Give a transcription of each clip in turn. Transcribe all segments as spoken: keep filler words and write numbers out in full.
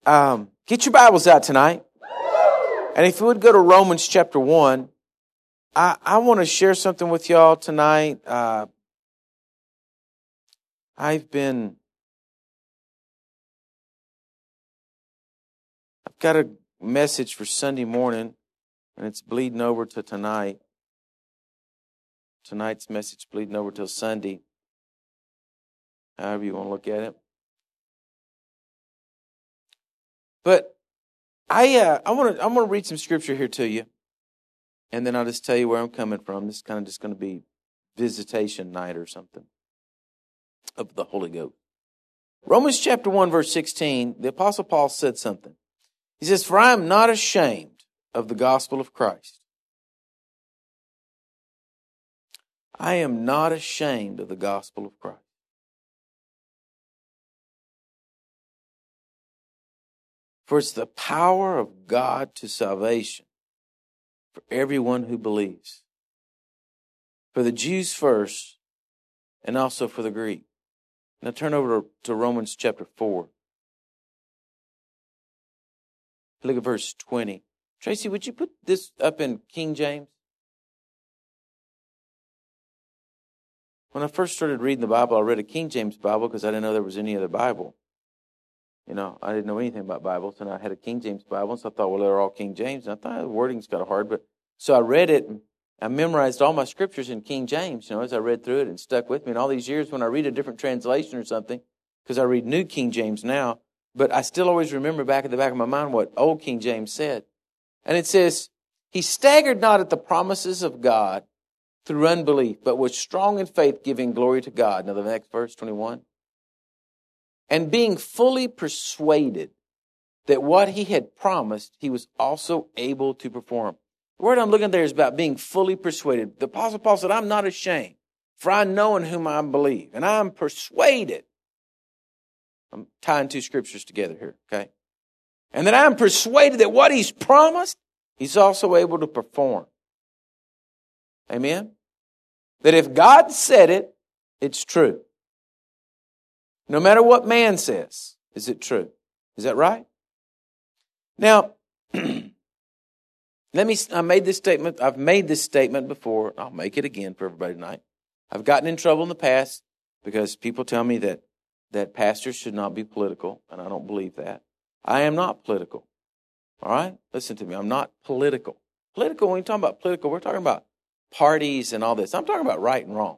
Um, get your Bibles out tonight. And if you would go to Romans chapter one, I, I want to share something with y'all tonight. Uh, I've been, I've got a message for Sunday morning, and it's bleeding over to tonight. Tonight's message bleeding over till Sunday. However you want to look at it. But I uh, I want to I want to read some scripture here to you, and then I'll just tell you where I'm coming from. This is kind of just going to be visitation night or something of the Holy Ghost. Romans chapter one, verse sixteen, the Apostle Paul said something. He says, "For I am not ashamed of the gospel of Christ. I am not ashamed of the gospel of Christ. For it's the power of God to salvation for everyone who believes. For the Jews first, and also for the Greek." Now turn over to Romans chapter four. Look at verse twenty. Tracy, would you put this up in King James? When I first started reading the Bible, I read a King James Bible because I didn't know there was any other Bible. You know, I didn't know anything about Bibles, and I had a King James Bible, so I thought, well, they're all King James. And I thought the wording's kind of hard, but so I read it, and I memorized all my scriptures in King James, you know, as I read through it, and stuck with me. And all these years, when I read a different translation or something, because I read New King James now, but I still always remember back in the back of my mind what Old King James said. And it says, "He staggered not at the promises of God through unbelief, but was strong in faith, giving glory to God." Now the next verse, twenty-one. "And being fully persuaded that what he had promised, he was also able to perform." The word I'm looking at there is about being fully persuaded. The Apostle Paul said, "I'm not ashamed, for I know in whom I believe, and I am persuaded." I'm tying two scriptures together here, okay? "And that I am persuaded that what he's promised, he's also able to perform." Amen? That if God said it, it's true. No matter what man says, is it true? Is that right? Now, let me, I made this statement, I've made this statement before, I'll make it again for everybody tonight. I've gotten in trouble in the past because people tell me that, that pastors should not be political, and I don't believe that. I am not political. All right? Listen to me, I'm not political. Political, when we talk about political, we're talking about parties and all this. I'm talking about right and wrong.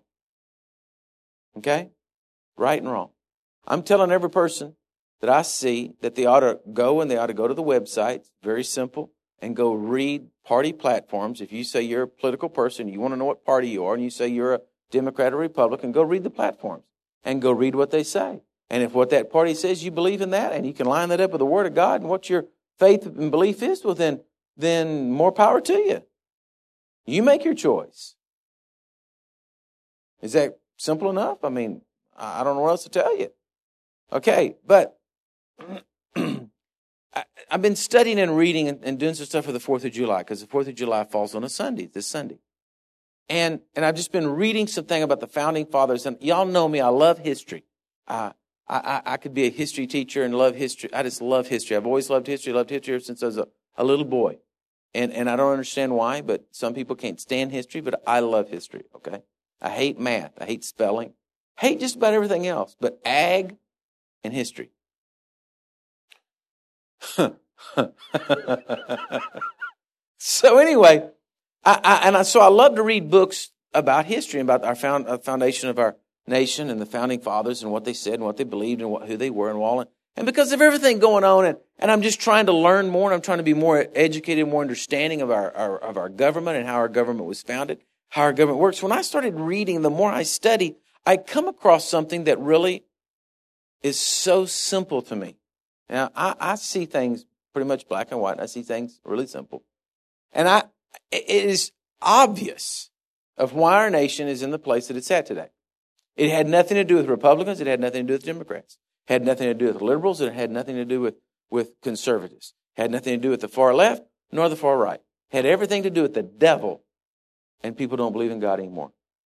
Okay? Right and wrong. I'm telling every person that I see that they ought to go and they ought to go to the website, very simple, and go read party platforms. If you say you're a political person, you want to know what party you are, and you say you're a Democrat or Republican, go read the platforms and go read what they say. And if what that party says, you believe in that, and you can line that up with the Word of God and what your faith and belief is, well, then, then more power to you. You make your choice. Is that simple enough? I mean, I don't know what else to tell you. Okay, but I, I've been studying and reading and, and doing some stuff for the fourth of July, because the fourth of July falls on a Sunday, this Sunday. And and I've just been reading something about the Founding Fathers, and y'all know me, I love history. Uh, I, I, I could be a history teacher and love history. I just love history. I've always loved history, loved history ever since I was a, a little boy. And and I don't understand why, but some people can't stand history, but I love history, okay? I hate math. I hate spelling. Hate just about everything else, but ag and history. So anyway, I, I, and I, so I love to read books about history, about our found, uh, foundation of our nation and the Founding Fathers and what they said and what they believed and what, who they were and all. And, and because of everything going on, and, and I'm just trying to learn more, and I'm trying to be more educated, more understanding of our, our of our government and how our government was founded, how our government works. When I started reading, the more I study, I come across something that really is so simple to me. Now, I, I see things pretty much black and white. I see things really simple. And I, it is obvious of why our nation is in the place that it's at today. It had nothing to do with Republicans. It had nothing to do with Democrats. It had nothing to do with liberals. It had nothing to do with, with conservatives. It had nothing to do with the far left nor the far right. It had everything to do with the devil, and people don't believe in God anymore.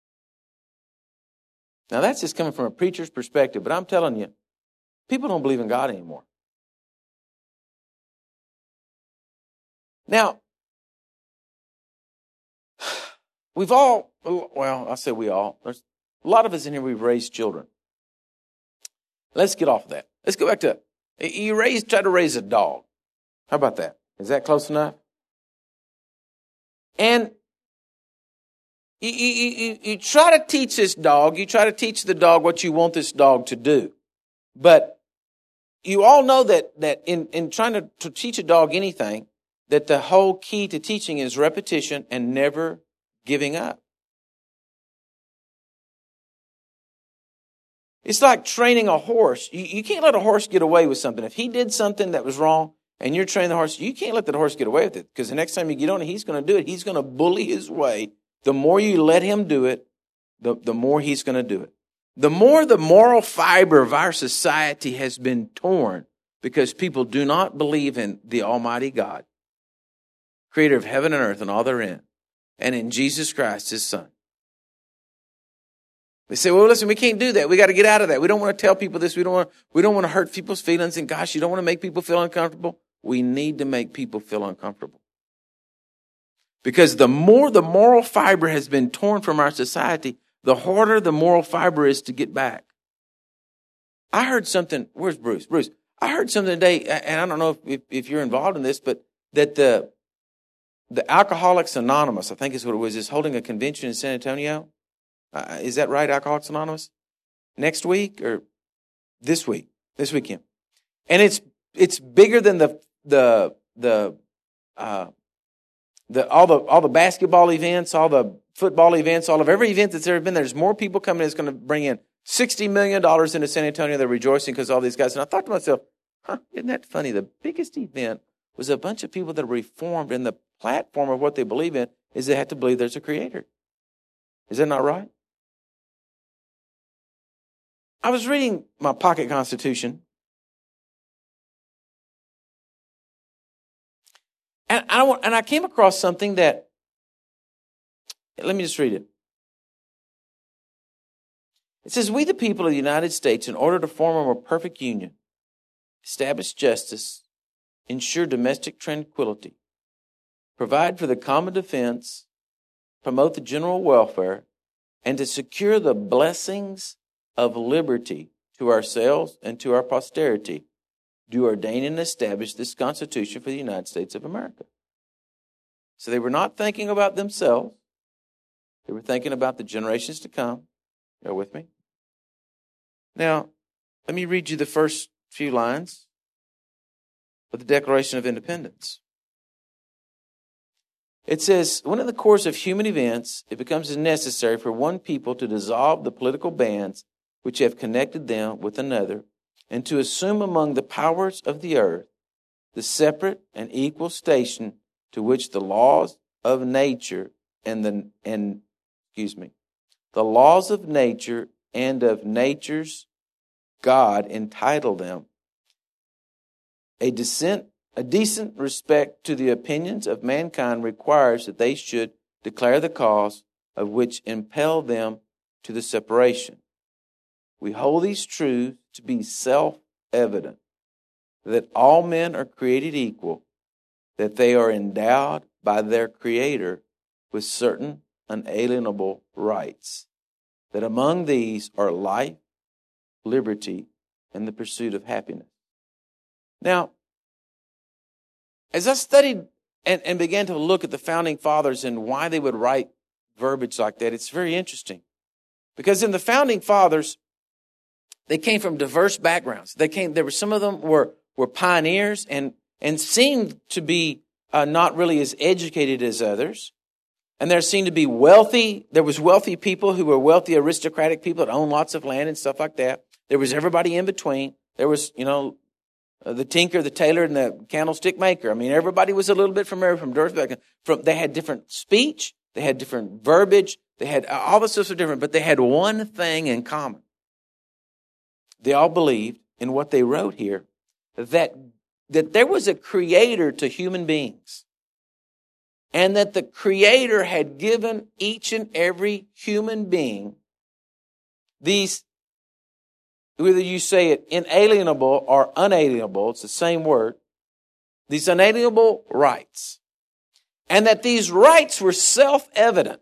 Now, that's just coming from a preacher's perspective, but I'm telling you, people don't believe in God anymore. Now, we've all, well, I say we all, there's a lot of us in here, we've raised children. Let's get off of that. Let's go back to, you raised, try to raise a dog. How about that? Is that close enough? And you, you, you, you try to teach this dog, you try to teach the dog what you want this dog to do. But you all know that, that in, in trying to, to teach a dog anything, that the whole key to teaching is repetition and never giving up. It's like training a horse. You, you can't let a horse get away with something. If he did something that was wrong and you're training the horse, you can't let the horse get away with it, because the next time you get on it, he's going to do it. He's going to bully his way. The more you let him do it, the, the more he's going to do it. The more the moral fiber of our society has been torn because people do not believe in the Almighty God, creator of heaven and earth and all therein, and in Jesus Christ, his son. They say, well, listen, we can't do that. We got to get out of that. We don't want to tell people this. We don't want, we don't want to hurt people's feelings. And gosh, you don't want to make people feel uncomfortable. We need to make people feel uncomfortable. Because the more the moral fiber has been torn from our society, the harder the moral fiber is to get back. I heard something, where's Bruce? Bruce, I heard something today, and I don't know if, if, if you're involved in this, but that the, the Alcoholics Anonymous, I think is what it was, is holding a convention in San Antonio. Uh, is that right, Alcoholics Anonymous? Next week or this week? This weekend. And it's it's bigger than the the the uh, the all the all the basketball events, all the football events, all of every event that's ever been there. There's more people coming. It's going to bring in sixty million dollars into San Antonio. They're rejoicing because all these guys. And I thought to myself, huh, isn't that funny? The biggest event was a bunch of people that are reformed, and the platform of what they believe in is they have to believe there's a creator. Is that not right? I was reading my pocket constitution, and I and I came across something that, let me just read it. It says, we the people of the United States, in order to form a more perfect union, establish justice, ensure domestic tranquility, provide for the common defense, promote the general welfare, and to secure the blessings of liberty to ourselves and to our posterity, do ordain and establish this Constitution for the United States of America. So they were not thinking about themselves. They were thinking about the generations to come. Go with me. Now, let me read you the first few lines of the Declaration of Independence. It says, when in the course of human events, it becomes necessary for one people to dissolve the political bands which have connected them with another, and to assume among the powers of the earth the separate and equal station to which the laws of nature and the and excuse me, the laws of nature and of nature's God entitle them. A decent, a decent respect to the opinions of mankind requires that they should declare the cause of which impel them to the separation. We hold these truths to be self-evident, that all men are created equal, that they are endowed by their Creator with certain unalienable rights, that among these are life, liberty, and the pursuit of happiness. Now, as I studied and, and began to look at the Founding Fathers and why they would write verbiage like that, it's very interesting. Because in the Founding Fathers, they came from diverse backgrounds. They came. There were some of them were were pioneers and and seemed to be uh, not really as educated as others. And there seemed to be wealthy. There was wealthy people who were wealthy aristocratic people that owned lots of land and stuff like that. There was everybody in between. There was, you know, uh, the tinker, the tailor, and the candlestick maker. I mean, everybody was a little bit from every from diverse background. From they had different speech. They had different verbiage. They had all the stuff was different, but they had one thing in common. They all believed in what they wrote here, that, that there was a creator to human beings, and that the creator had given each and every human being these, whether you say it inalienable or unalienable, it's the same word, these unalienable rights. And that these rights were self-evident.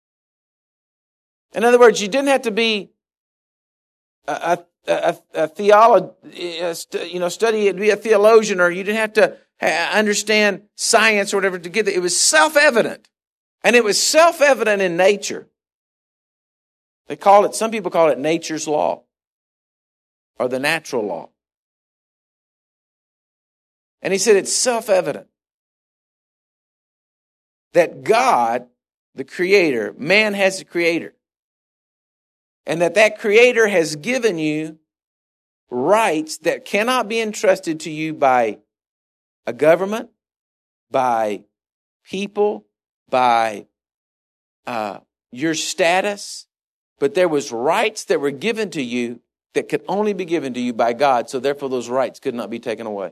In other words, you didn't have to be a, a, a, a theology, you know, study, be a theologian, or you didn't have to understand science or whatever to get it. It was self-evident. And it was self-evident in nature. They call it, some people call it nature's law, or the natural law. And he said it's self-evident that God, the Creator, man has a Creator. And that that Creator has given you rights that cannot be entrusted to you by a government, by people, by uh, your status. But there was rights that were given to you that could only be given to you by God. So therefore those rights could not be taken away.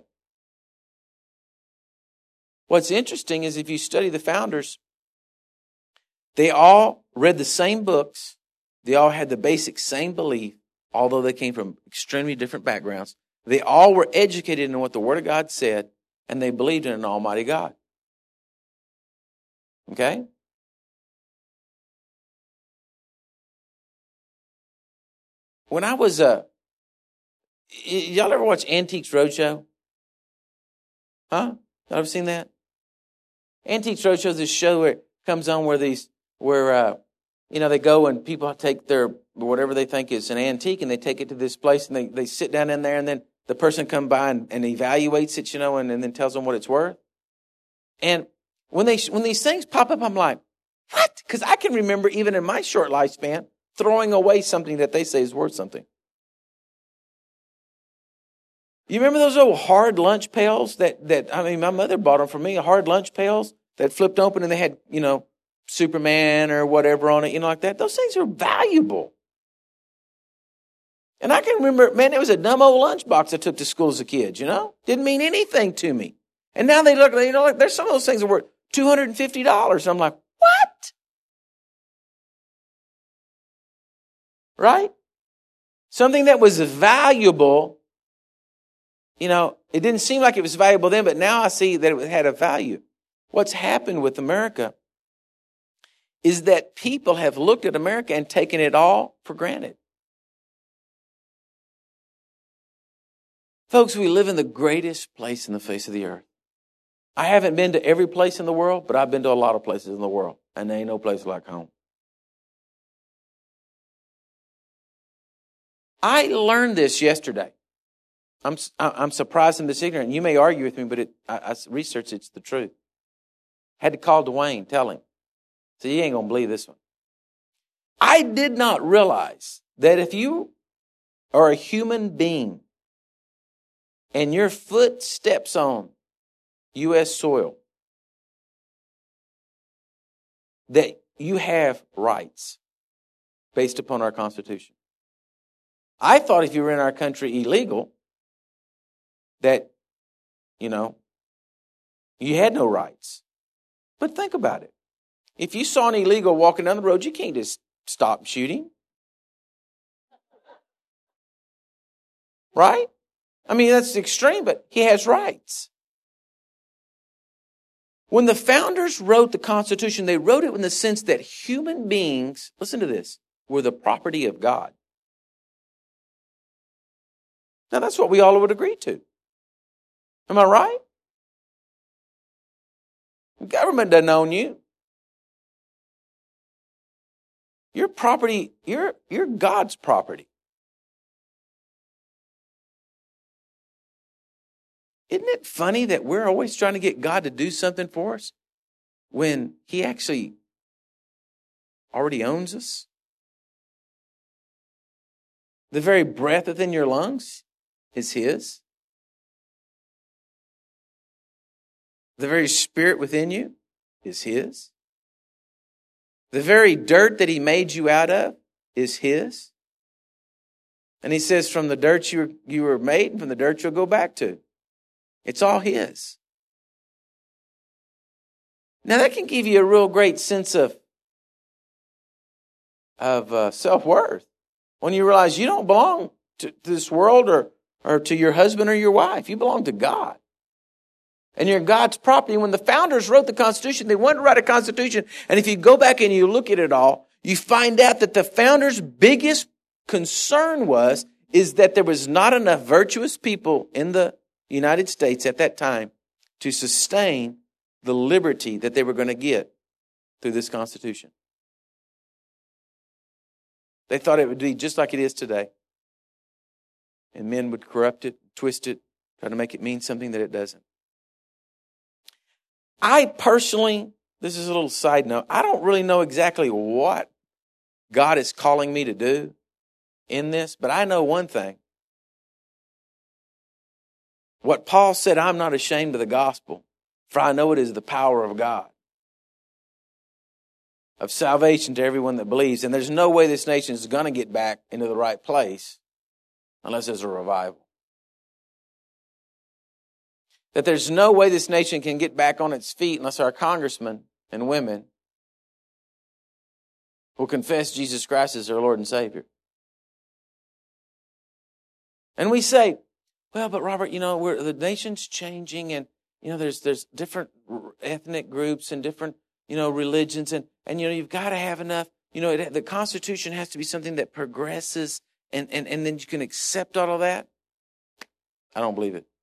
What's interesting is if you study the founders, they all read the same books. They all had the basic same belief, although they came from extremely different backgrounds. They all were educated in what the Word of God said, and they believed in an Almighty God. Okay? When I was, uh, y'all ever watch Antiques Roadshow? Huh? Y'all ever seen that? Antiques Roadshow is this show where it comes on where these, where, uh, you know, they go and people take their, whatever they think is an antique, and they take it to this place, and they, they sit down in there, and then the person comes by and, and evaluates it, you know, and, and then tells them what it's worth. And when they when these things pop up, I'm like, what? Because I can remember, even in my short lifespan, throwing away something that they say is worth something. You remember those old hard lunch pails that, that I mean, my mother bought them for me, hard lunch pails that flipped open and they had, you know, Superman or whatever on it, you know, like that. Those things are valuable. And I can remember, man, it was a dumb old lunchbox I took to school as a kid, you know? Didn't mean anything to me. And now they look, you know, like there's some of those things that were two hundred fifty dollars. And I'm like, what? Right? Something that was valuable, you know, it didn't seem like it was valuable then, but now I see that it had a value. What's happened with America is that people have looked at America and taken it all for granted. Folks, we live in the greatest place in the face of the earth. I haven't been to every place in the world, but I've been to a lot of places in the world, and there ain't no place like home. I learned this yesterday. I'm I'm surprised I'm this ignorant. You may argue with me, but it, I, I researched it's the truth. Had to call Dwayne, tell him. So you ain't going to believe this one. I did not realize that if you are a human being and your foot steps on U S soil, that you have rights based upon our Constitution. I thought if you were in our country illegal, that, you know, you had no rights. But think about it. If you saw an illegal walking down the road, you can't just stop and shoot him. Right? I mean, that's extreme, but he has rights. When the founders wrote the Constitution, they wrote it in the sense that human beings, listen to this, were the property of God. Now, that's what we all would agree to. Am I right? The government doesn't own you. Your property, you're, you're God's property. Isn't it funny that we're always trying to get God to do something for us when He actually already owns us? The very breath within your lungs is His. The very spirit within you is His. The very dirt that He made you out of is His. And He says, from the dirt you were, you were made, and from the dirt you'll go back to. It's all His. Now that can give you a real great sense of, of uh, self-worth. When you realize you don't belong to, to this world or, or to your husband or your wife. You belong to God. And you're God's property. When the founders wrote the Constitution, they wanted to write a Constitution. And if you go back and you look at it all, you find out that the founders' biggest concern was, is that there was not enough virtuous people in the United States at that time to sustain the liberty that they were going to get through this Constitution. They thought it would be just like it is today. And men would corrupt it, twist it, try to make it mean something that it doesn't. I personally, this is a little side note, I don't really know exactly what God is calling me to do in this, but I know one thing. What Paul said, I'm not ashamed of the gospel, for I know it is the power of God, of salvation to everyone that believes. And there's no way this nation is going to get back into the right place unless there's a revival. That there's no way this nation can get back on its feet unless our congressmen and women will confess Jesus Christ as their Lord and Savior. And we say, well, but Robert, you know, we're, the nation's changing, and you know, there's there's different ethnic groups and different, you know, religions, and and you know, you've got to have enough. You know, it, the Constitution has to be something that progresses, and and and then you can accept all of that. I don't believe it.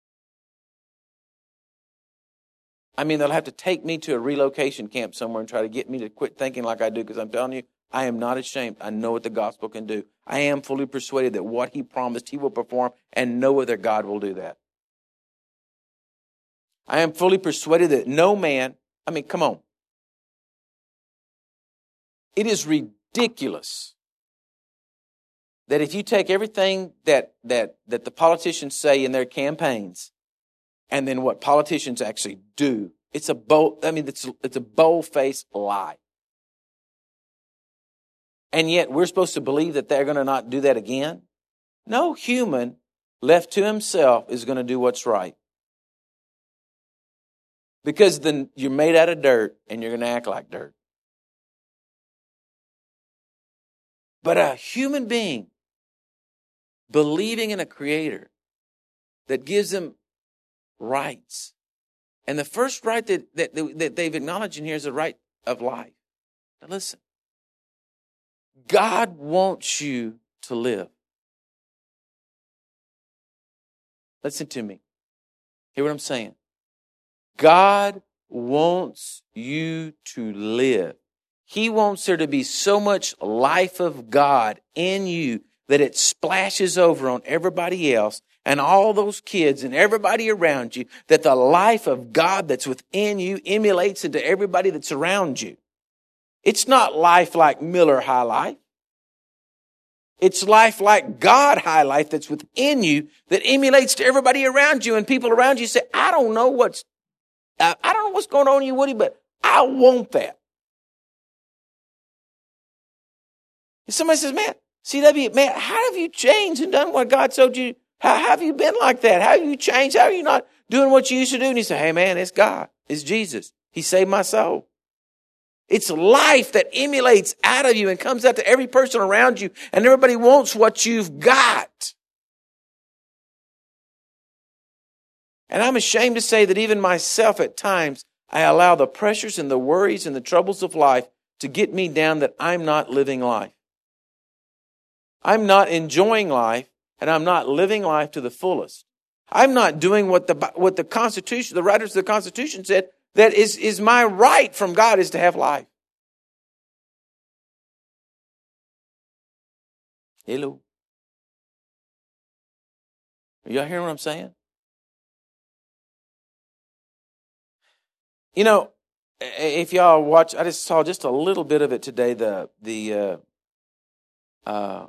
I mean, they'll have to take me to a relocation camp somewhere and try to get me to quit thinking like I do, because I'm telling you, I am not ashamed. I know what the gospel can do. I am fully persuaded that what he promised, he will perform, and no other God will do that. I am fully persuaded that no man, I mean, come on. It is ridiculous that if you take everything that that that the politicians say in their campaigns, and then what politicians actually do, it's a bold, I mean, it's it's a bold-faced lie. And yet we're supposed to believe that they're going to not do that again? No human left to himself is going to do what's right. Because then you're made out of dirt and you're going to act like dirt. But a human being believing in a creator that gives them rights. And the first right that, that, that they've acknowledged in here is the right of life. Now listen. God wants you to live. Listen to me. Hear what I'm saying? God wants you to live. He wants there to be so much life of God in you that it splashes over on everybody else and all those kids and everybody around you, that the life of God that's within you emulates into everybody that's around you. It's not life like Miller High Life. It's life like God High Life that's within you that emulates to everybody around you, and people around you say, I don't know what's, I don't know what's going on in you, Woody, but I want that. If somebody says, man, C W, man, how have you changed and done what God told you? How, how have you been like that? How have you changed? How are you not doing what you used to do? And you say, hey, man, it's God. It's Jesus. He saved my soul. It's life that emulates out of you and comes out to every person around you, and everybody wants what you've got. And I'm ashamed to say that even myself at times, I allow the pressures and the worries and the troubles of life to get me down that I'm not living life. I'm not enjoying life, and I'm not living life to the fullest. I'm not doing what the what the Constitution, the writers of the Constitution said, that is, is my right from God is to have life. Hello. Are y'all hearing what I'm saying? You know, if y'all watch, I just saw just a little bit of it today, the, the, uh, uh,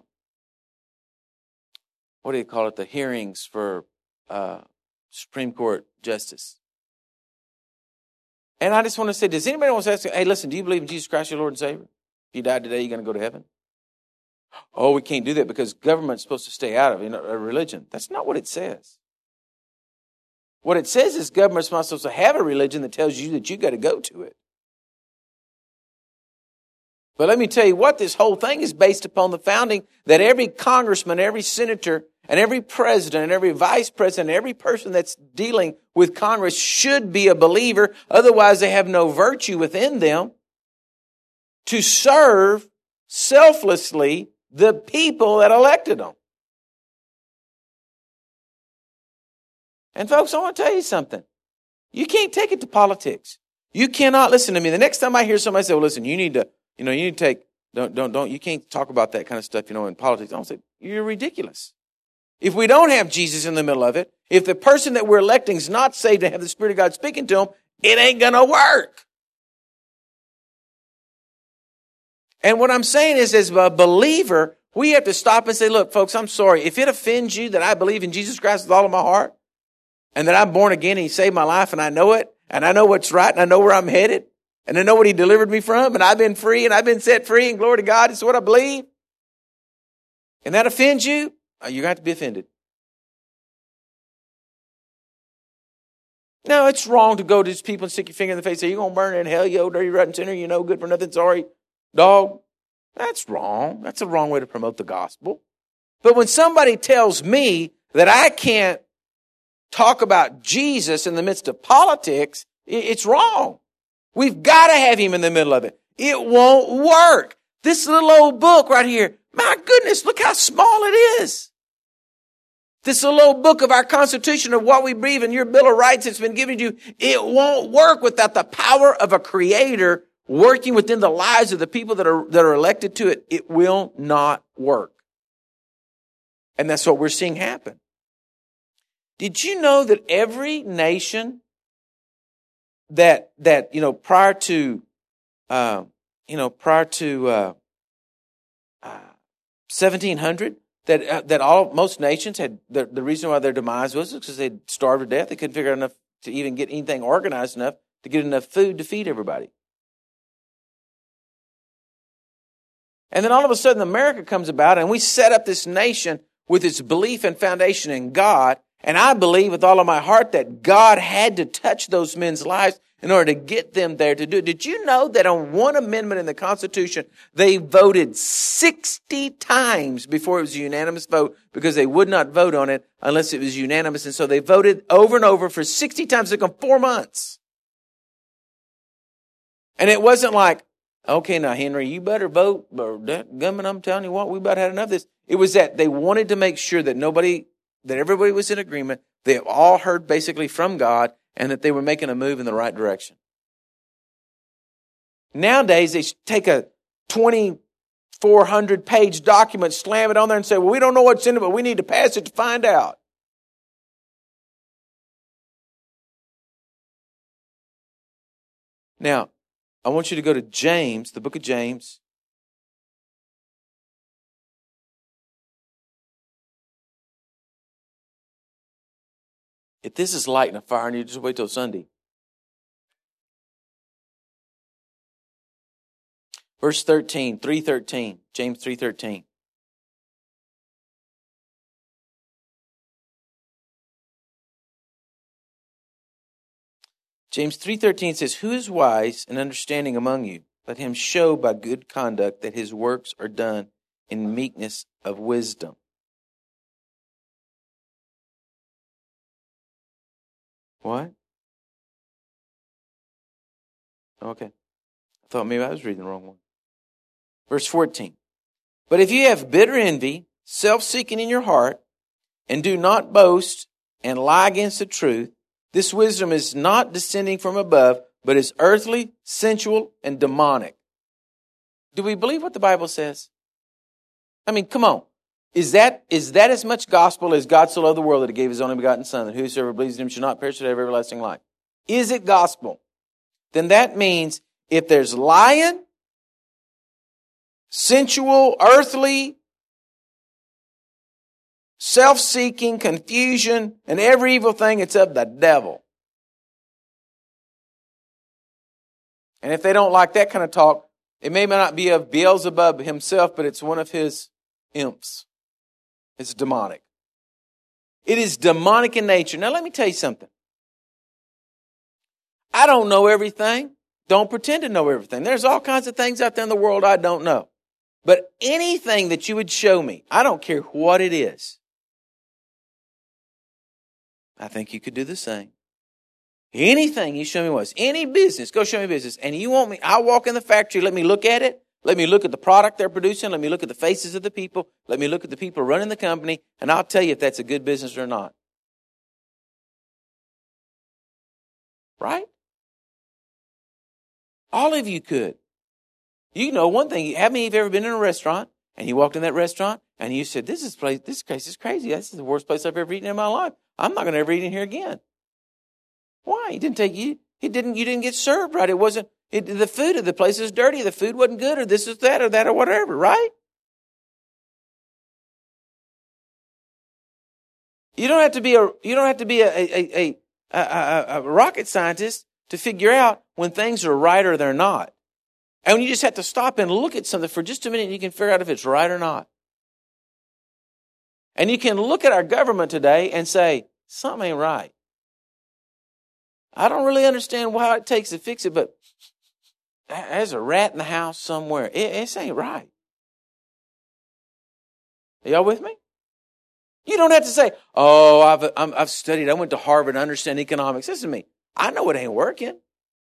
what do you call it? The hearings for, uh, Supreme Court justice. And I just want to say, does anybody want to ask, hey, listen, do you believe in Jesus Christ, your Lord and Savior? If you die today, you're going to go to heaven? Oh, we can't do that because government's supposed to stay out of it, you know, a religion. That's not what it says. What it says is government's not supposed to have a religion that tells you that you got to go to it. But let me tell you what, this whole thing is based upon the founding that every congressman, every senator, And every president and every vice president, every person that's dealing with Congress should be a believer. Otherwise, they have no virtue within them to serve selflessly the people that elected them. And folks, I want to tell you something. You can't take it to politics. You cannot listen to me. The next time I hear somebody say, well, listen, you need to, you know, you need to take, don't, don't, don't, you can't talk about that kind of stuff, you know, in politics. I don't say, you're ridiculous. If we don't have Jesus in the middle of it, if the person that we're electing is not saved to have the Spirit of God speaking to them, it ain't going to work. And what I'm saying is, as a believer, we have to stop and say, look, folks, I'm sorry. If it offends you that I believe in Jesus Christ with all of my heart, and that I'm born again and He saved my life and I know it, and I know what's right and I know where I'm headed, and I know what He delivered me from, and I've been free and I've been set free, and glory to God, it's what I believe, and that offends you, you're going to have to be offended. No, it's wrong to go to these people and stick your finger in the face and say, you're going to burn in hell, you old dirty rotten sinner, you're no good for nothing, sorry, dog. That's wrong. That's a wrong way to promote the gospel. But when somebody tells me that I can't talk about Jesus in the midst of politics, it's wrong. We've got to have Him in the middle of it. It won't work. This little old book right here, my goodness, look how small it is. This little old book of our Constitution of what we believe in, your Bill of Rights that's been given to you, it won't work without the power of a Creator working within the lives of the people that are, that are elected to it. It will not work. And that's what we're seeing happen. Did you know that every nation that, that, you know, prior to, uh, you know, prior to, uh, uh, seventeen hundred, that, uh, that all, most nations had, the, the reason why their demise was because they'd starved to death. They couldn't figure out enough to even get anything organized enough to get enough food to feed everybody. And then all of a sudden America comes about and we set up this nation with its belief and foundation in God. And I believe with all of my heart that God had to touch those men's lives in order to get them there to do it. Did you know that on one amendment in the Constitution, they voted sixty times before it was a unanimous vote because they would not vote on it unless it was unanimous. And so they voted over and over for sixty times. It took them four months. And it wasn't like, okay, now, Henry, you better vote. Gummon, I'm telling you what, we about had enough of this. It was that they wanted to make sure that nobody, that everybody was in agreement. They all heard basically from God and that they were making a move in the right direction. Nowadays, they take a twenty-four hundred page document, slam it on there and say, well, we don't know what's in it, but we need to pass it to find out. Now, I want you to go to James, the book of James. If this is lighting a fire, and you just wait till Sunday. Verse thirteen, three thirteen, James three thirteen. James three thirteen says, who is wise and understanding among you? Let him show by good conduct that his works are done in meekness of wisdom. What? Okay. I thought maybe I was reading the wrong one. Verse fourteen. But if you have bitter envy, self-seeking in your heart, and do not boast and lie against the truth, this wisdom is not descending from above, but is earthly, sensual, and demonic. Do we believe what the Bible says? I mean, come on. Is that, is that as much gospel as God so loved the world that He gave His only begotten Son, that whosoever believes in Him shall not perish but have everlasting life? Is it gospel? Then that means if there's lying, sensual, earthly, self-seeking, confusion, and every evil thing, it's of the devil. And if they don't like that kind of talk, it may not be of Beelzebub himself, but it's one of his imps. It's demonic. It is demonic in nature. Now, let me tell you something. I don't know everything. Don't pretend to know everything. There's all kinds of things out there in the world I don't know. But anything that you would show me, I don't care what it is. I think you could do the same. Anything you show me was, any business, go show me business. And you want me, I'll walk in the factory, let me look at it. Let me look at the product they're producing. Let me look at the faces of the people. Let me look at the people running the company. And I'll tell you if that's a good business or not. Right? All of you could. You know one thing. How many of you have ever been in a restaurant and you walked in that restaurant and you said, this is place, this place is crazy. This is the worst place I've ever eaten in my life. I'm not going to ever eat in here again. Why? He didn't take you. He didn't, you didn't get served right. It wasn't, it, the food of the place is dirty. The food wasn't good, or this is that or that or whatever, right? You don't have to be a, you don't have to be a, a, a, a, a, a rocket scientist to figure out when things are right or they're not. And you just have to stop and look at something for just a minute and you can figure out if it's right or not. And you can look at our government today and say, something ain't right. I don't really understand how it takes to fix it, but there's a rat in the house somewhere. It, it ain't right. Are y'all with me? You don't have to say, oh, I've, I'm, I've studied. I went to Harvard. I understand economics. Listen to me. I know it ain't working.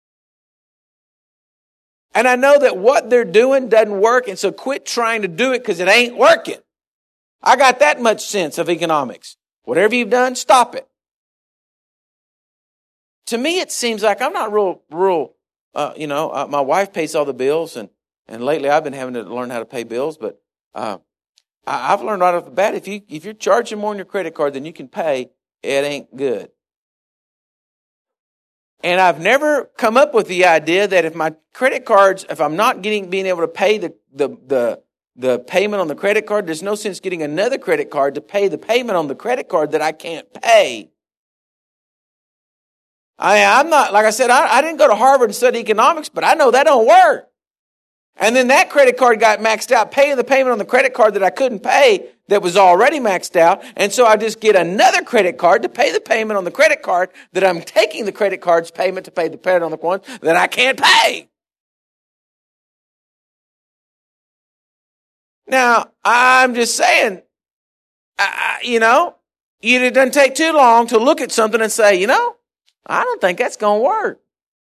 And I know that what they're doing doesn't work. And so quit trying to do it because it ain't working. I got that much sense of economics. Whatever you've done, stop it. To me, it seems like I'm not real, real, uh, you know, uh, my wife pays all the bills. And, and lately I've been having to learn how to pay bills. But uh, I, I've learned right off the bat, if, you, if you're charging more on your credit card than you can pay, it ain't good. And I've never come up with the idea that if my credit cards, if I'm not getting, being able to pay the, the, the, the payment on the credit card, there's no sense getting another credit card to pay the payment on the credit card that I can't pay. I, I'm not, like I said, I, I didn't go to Harvard and study economics, but I know that don't work. And then that credit card got maxed out, paying the payment on the credit card that I couldn't pay that was already maxed out. And so I just get another credit card to pay the payment on the credit card that I'm taking the credit card's payment to pay the payment on the one that I can't pay. Now, I'm just saying, I, you know, it doesn't take too long to look at something and say, you know, I don't think that's going to work.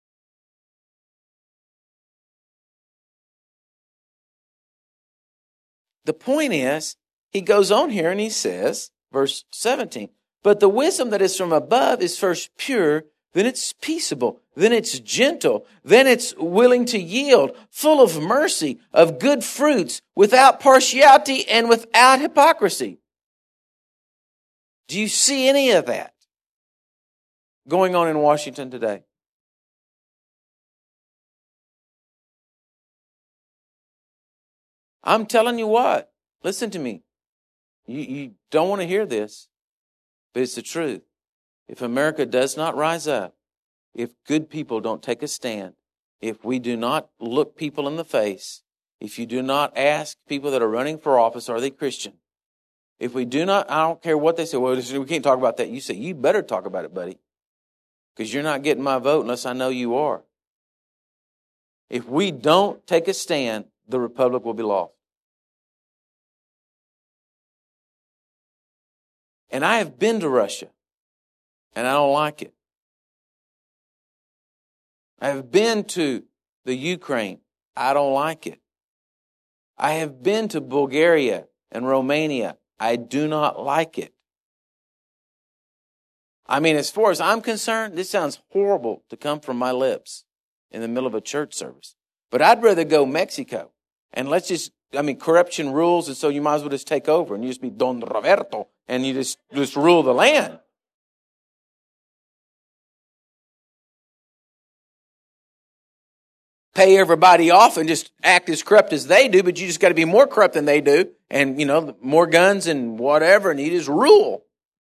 The point is, he goes on here and he says, verse seventeen, but the wisdom that is from above is first pure, then it's peaceable, then it's gentle, then it's willing to yield, full of mercy, of good fruits, without partiality and without hypocrisy. Do you see any of that going on in Washington today? I'm telling you what, listen to me. You, you don't want to hear this, but it's the truth. If America does not rise up, if good people don't take a stand, if we do not look people in the face, if you do not ask people that are running for office, are they Christian? If we do not, I don't care what they say, well, we can't talk about that. You say, you better talk about it, buddy, because you're not getting my vote unless I know you are. If we don't take a stand, the republic will be lost. And I have been to Russia, and I don't like it. I have been to the Ukraine. I don't like it. I have been to Bulgaria and Romania. I do not like it. I mean, as far as I'm concerned, this sounds horrible to come from my lips in the middle of a church service. But I'd rather go Mexico. And let's just, I mean, corruption rules, and so you might as well just take over and you just be Don Roberto and you just, just rule the land. Pay everybody off and just act as corrupt as they do, but you just got to be more corrupt than they do. And, you know, more guns and whatever, and you just rule.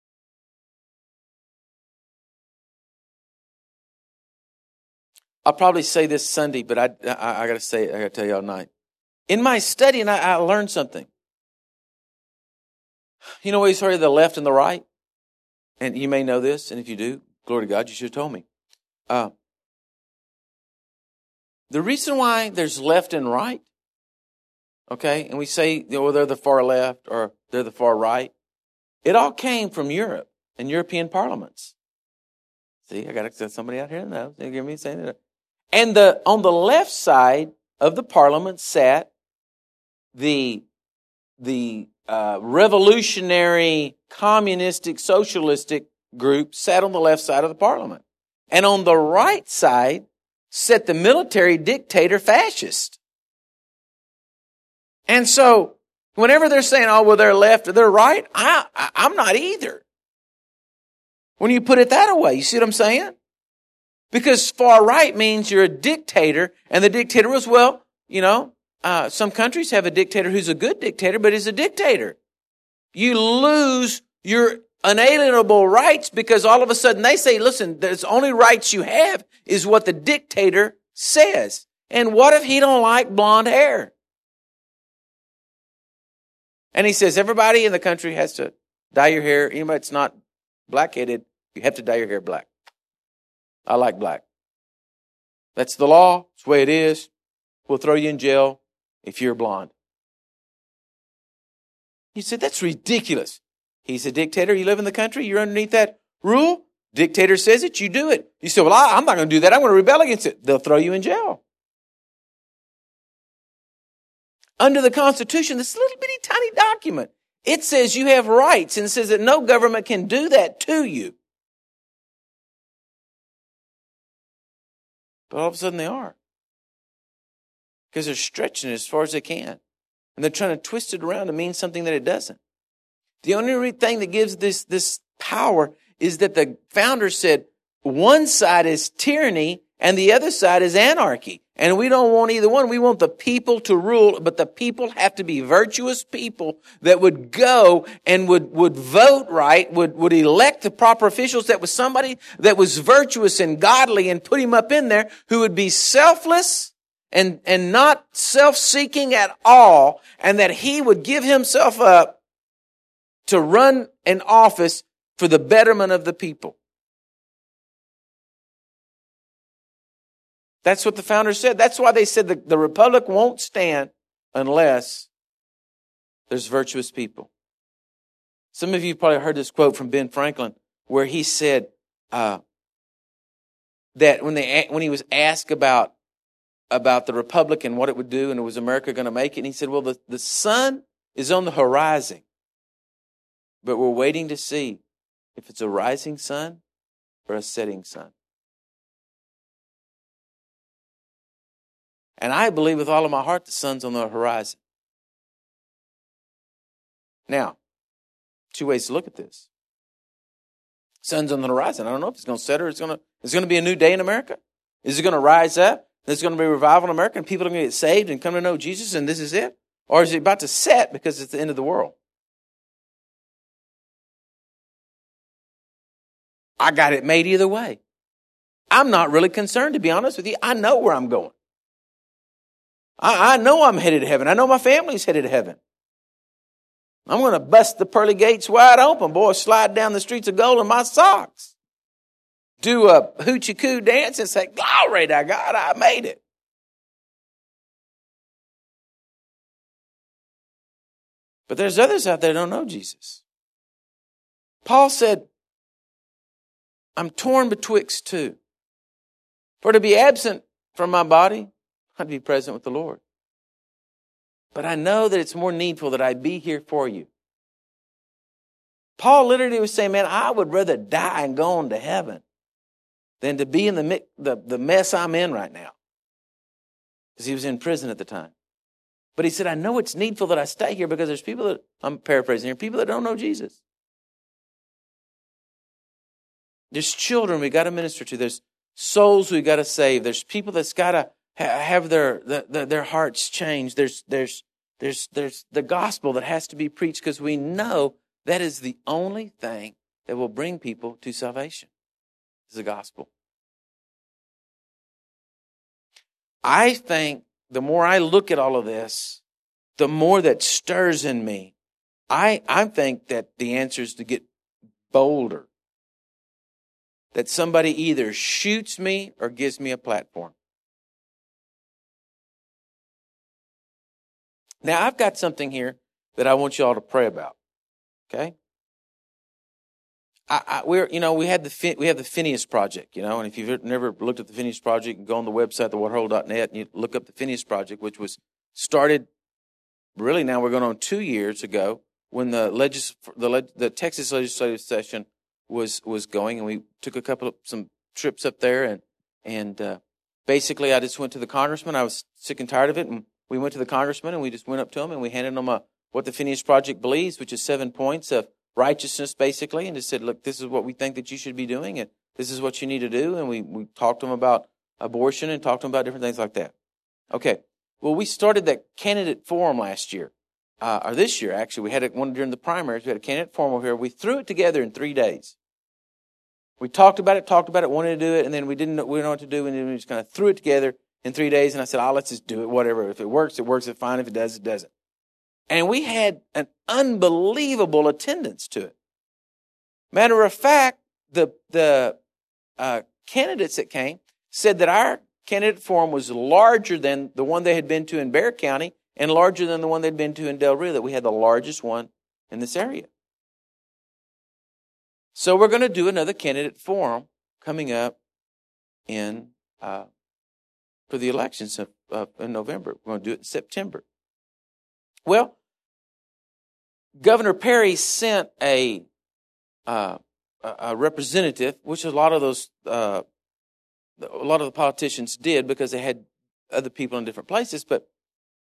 I'll probably say this Sunday, but I, I, I got to say it. I got to tell you all night. In my study, and I, I learned something. You know, we always heard of the left and the right. And you may know this, and if you do, glory to God, you should have told me. Uh, the reason why there's left and right, okay, and we say, you know, they're the far left or they're the far right, it all came from Europe. in European parliaments. See, I got to send somebody out here to know. They give me saying that. And the on the left side of the parliament sat the the uh, revolutionary, communistic, socialistic group sat on the left side of the parliament. And on the right side sat the military dictator fascist. And so, whenever they're saying, oh, well, they're left or they're right, I, I, I'm not either. When you put it that way, you see what I'm saying? Because far right means you're a dictator, and the dictator was, well, you know, uh, some countries have a dictator who's a good dictator, but is a dictator. You lose your unalienable rights because all of a sudden they say, listen, the only rights you have is what the dictator says. And what if he don't like blonde hair? And he says, everybody in the country has to dye your hair. Anybody that's not black-headed, you have to dye your hair black. I like black. That's the law. It's the way it is. We'll throw you in jail if you're blonde. You said, that's ridiculous. He's a dictator. You live in the country. You're underneath that rule. Dictator says it. You do it. You say, well, I, I'm not going to do that. I'm going to rebel against it. They'll throw you in jail. Under the Constitution, this little bitty tiny document, it says you have rights, and it says that no government can do that to you. But all of a sudden they are. Because they're stretching it as far as they can. And they're trying to twist it around to mean something that it doesn't. The only thing that gives this, this power is that the founders said one side is tyranny and the other side is anarchy. And we don't want either one. We want the people to rule, but the people have to be virtuous people that would go and would, would vote right, would, would elect the proper officials. That was somebody that was virtuous and godly and put him up in there, who would be selfless and, and not self-seeking at all, and that he would give himself up to run an office for the betterment of the people. That's what the founders said. That's why they said the, the republic won't stand unless there's virtuous people. Some of you probably heard this quote from Ben Franklin, where he said uh, that when they when he was asked about about the republic and what it would do, and was America going to make it, and he said, well, the, the sun is on the horizon, but we're waiting to see if it's a rising sun or a setting sun. And I believe with all of my heart the sun's on the horizon. Now, two ways to look at this. Sun's on the horizon. I don't know if it's going to set or it's going to, it's going to be a new day in America. Is it going to rise up? There's going to be a revival in America and people are going to get saved and come to know Jesus and this is it? Or is it about to set because it's the end of the world? I got it made either way. I'm not really concerned, to be honest with you. I know where I'm going. I, I know I'm headed to heaven. I know my family's headed to heaven. I'm going to bust the pearly gates wide open, boy, slide down the streets of gold in my socks. Do a hoochie coo dance and say, glory to God, I made it. But there's others out there that don't know Jesus. Paul said, I'm torn betwixt two. For to be absent from my body, I'd be present with the Lord. But I know that it's more needful that I be here for you. Paul literally was saying, man, I would rather die and go on to heaven than to be in the, the, the mess I'm in right now. Because he was in prison at the time. But he said, I know it's needful that I stay here because there's people that, I'm paraphrasing here, people that don't know Jesus. There's children we got to minister to. There's souls we got to save. There's people that's got to ha- have their, the, the, their hearts changed. There's, there's, there's, there's the gospel that has to be preached because we know that is the only thing that will bring people to salvation. Is the gospel. I think the more I look at all of this, the more that stirs in me. I, I think that the answer is to get bolder. That somebody either shoots me or gives me a platform. Now, I've got something here that I want you all to pray about. Okay? I, I, we're, you know, we had the we have the Phineas Project, you know, and if you've never looked at the Phineas Project, you can go on the website, the water hole dot net, and you look up the Phineas Project, which was started. Really, now we're going on two years ago when the legis the the Texas legislative session was was going, and we took a couple of some trips up there, and and uh, basically I just went to the congressman. I was sick and tired of it, and we went to the congressman, and we just went up to him, and we handed him a what the Phineas Project believes, which is seven points of righteousness, basically, and just said, look, this is what we think that you should be doing, and this is what you need to do. And we, we talked to them about abortion and talked to them about different things like that. Okay. Well, we started that candidate forum last year, uh, or this year, actually. We had it one during the primaries. We had a candidate forum over here. We threw it together in three days. We talked about it, talked about it, wanted to do it, and then we didn't know, we didn't know what to do, and then we just kind of threw it together in three days, and I said, oh, let's just do it, whatever. If it works, it works, it's fine. If it does, it doesn't. And we had an unbelievable attendance to it. Matter of fact, the the uh, candidates that came said that our candidate forum was larger than the one they had been to in Bexar County and larger than the one they'd been to in Del Rio, that we had the largest one in this area. So we're going to do another candidate forum coming up in uh, for the elections of, uh, in November. We're going to do it in September. Well, Governor Perry sent a Uh, a representative, which a lot of those, uh, a lot of the politicians did because they had other people in different places. But